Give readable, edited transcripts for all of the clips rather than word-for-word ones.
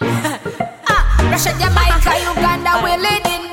Russia, Jamaica, Uganda, we're leading.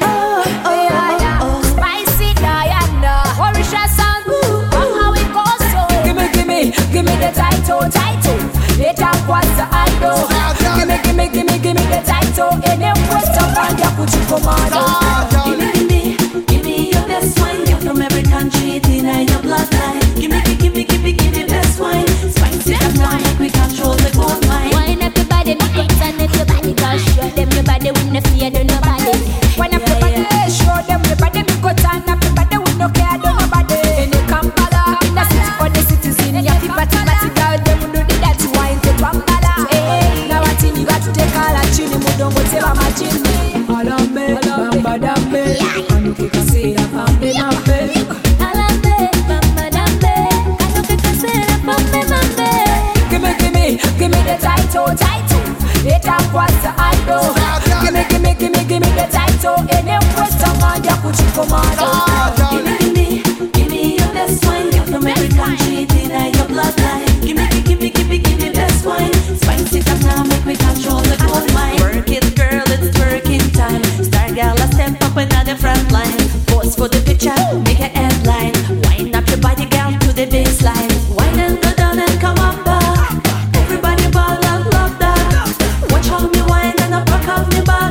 Spicy Diana, Orisha sound. How it goes so. Give me the title. It was the idol. Give me the title. And then what's the one you put you commando? Give me your best wine. You're from every country, it's in your bloodline. Give me best wine. Spice it up now, make we control the gold mine. Wine up your body, make it turn if your body gosh. Show them your body with no fear to nobody. Wine up your body, show them your body. Make it turn up your body with no care to nobody. In the Kampala, in the city for the citizen. Yeah, people girl, them do the dirty wine to Kampala. Now I think you got to take all that chini. Don't go tell my chini. Alambe, bamba dambe. Anu kika say that mambe mambe. Alambe, bamba dambe. Anu kika say that mambe mambe. Give me the title. It was the idol. Give me the title. And then what's the man you put you commando? Give me your best wine. You're from every country, it's in your bloodline. Give me best wine. Spice it up now, make we control the gold mine. Work it, girl, it's working time. Star girl, let's step up another front line. Pose for the picture, make a headline. Wind up your body, girl, to the baseline. Wind and go down and come up back. Everybody ball and love that. Watch how me wind and I broke off me back.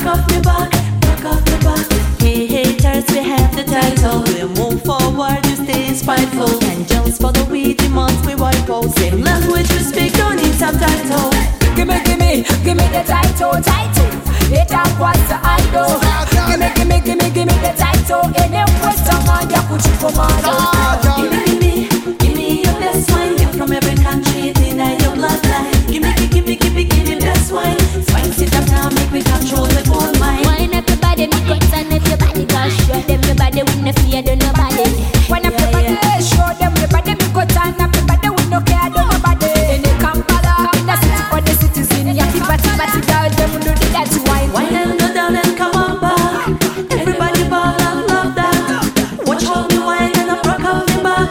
Hey haters, we have the title. We move forward, you stay spiteful. Angels for the weed, demons we wipe out. Same language you speak, don't need subtitle. Give me the title. It was the idol. Give me the title. And then what's the man you put you commando? Give me your best wine. You're from every country, it's in your bloodline. Give me best wine. Spice it up now, make we control the gold mine. Wine up your body, make it turn if your body gosh. Show them your body with no fear to nobody. Wine up your body, show them your body. Make it turn up your body with no care to nobody. In the Kampala, in the city for the citizen. Yeah, people girl, them do the dirty wine. Wine and go down and come on back. Everybody ball and love that. Watch how me wine and I broke off me back.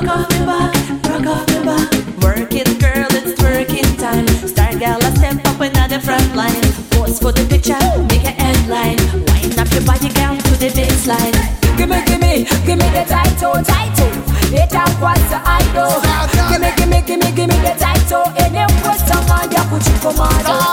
Work it, girl, it's working time. Star girl, let's step up another front line. Pose for the picture, make a headline. Wind up your body, girl, to the baseline. Give me the title. It was the idol. Give me the title. And then what's the man you put you commando?